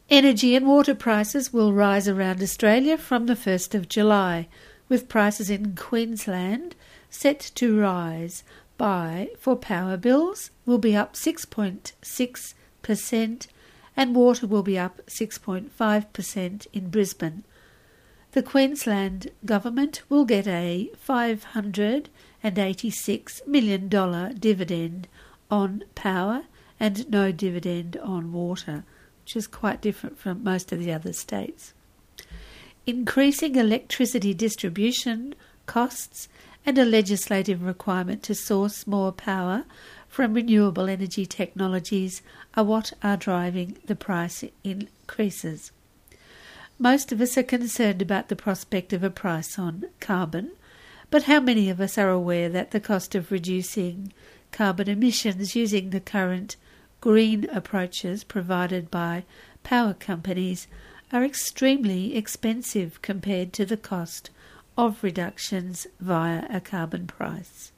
Energy and water prices will rise around Australia from the 1st of July, with prices in Queensland set to rise for power bills will be up 6.6% and water will be up 6.5% in Brisbane. The Queensland government will get a $586 million dividend on power and no dividend on water, which is quite different from most of the other states. Increasing electricity distribution costs and a legislative requirement to source more power from renewable energy technologies are what are driving the price increases. Most of us are concerned about the prospect of a price on carbon, but how many of us are aware that the cost of reducing carbon emissions using the current green approaches provided by power companies are extremely expensive compared to the cost of reductions via a carbon price?